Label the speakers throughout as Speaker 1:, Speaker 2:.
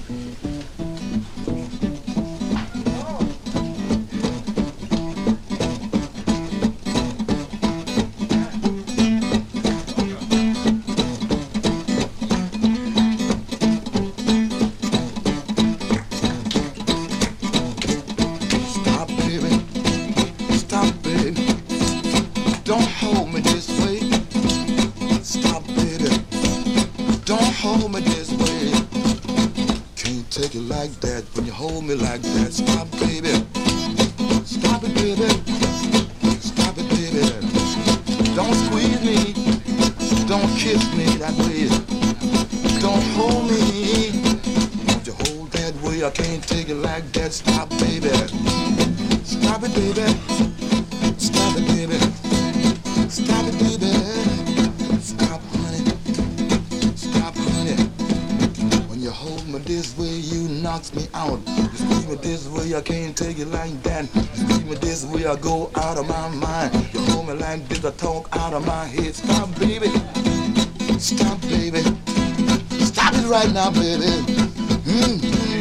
Speaker 1: Stop, baby. Stop, baby. Don't hold me this way. Stop, baby. Don't hold me this way. Can't take it like that when you hold me like that. Stop, baby. Stop it, baby. Stop it, baby. Don't squeeze me. Don't kiss me that way. Don't hold me. Don't you hold that way. I can't take it like that. Stop, baby. Stop it, baby. Stop it, baby. Stop it, baby. Stop, honey. Stop, honey. When you hold me this way, you knocks me out. You squeeze me this way, I can't take it like that. You squeeze me this way, I go out of my mind. You hold me like this, I talk out of my head. Stop, baby. Stop, baby. Stop it right now, baby.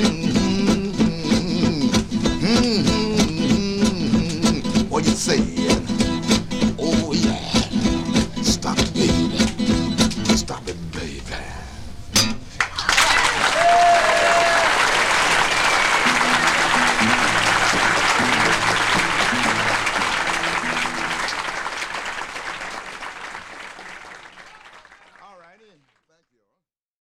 Speaker 1: What you say?